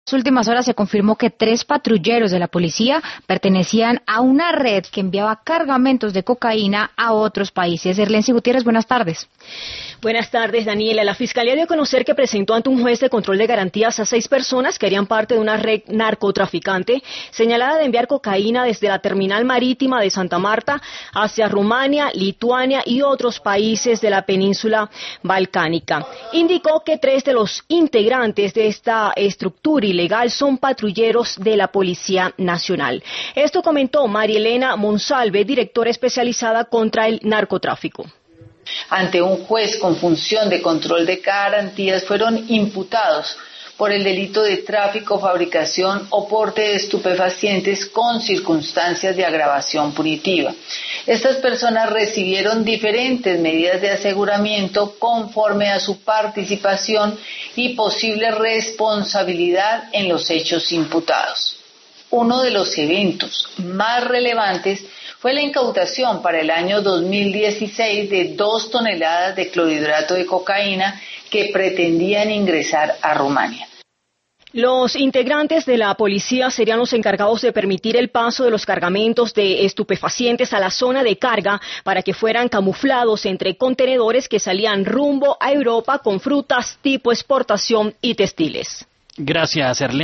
En las últimas horas se confirmó que 3 patrulleros de la policía pertenecían a una red que enviaba cargamentos de cocaína a otros países. Erlensi Gutiérrez, buenas tardes. Buenas tardes, Daniela. La Fiscalía dio a conocer que presentó ante un juez de control de garantías a 6 personas que harían parte de una red narcotraficante señalada de enviar cocaína desde la terminal marítima de Santa Marta hacia Rumania, Lituania y otros países de la península balcánica. Indicó que 3 de los integrantes de esta estructura ilegal son patrulleros de la Policía Nacional. Esto comentó María Elena Monsalve, directora especializada contra el narcotráfico. Ante un juez con función de control de garantías fueron imputados por el delito de tráfico, fabricación o porte de estupefacientes con circunstancias de agravación punitiva. Estas personas recibieron diferentes medidas de aseguramiento conforme a su participación y posible responsabilidad en los hechos imputados. Uno de los eventos más relevantes fue la incautación para el año 2016 de 2 toneladas de clorhidrato de cocaína que pretendían ingresar a Rumania. Los integrantes de la policía serían los encargados de permitir el paso de los cargamentos de estupefacientes a la zona de carga para que fueran camuflados entre contenedores que salían rumbo a Europa con frutas tipo exportación y textiles. Gracias, Erlen.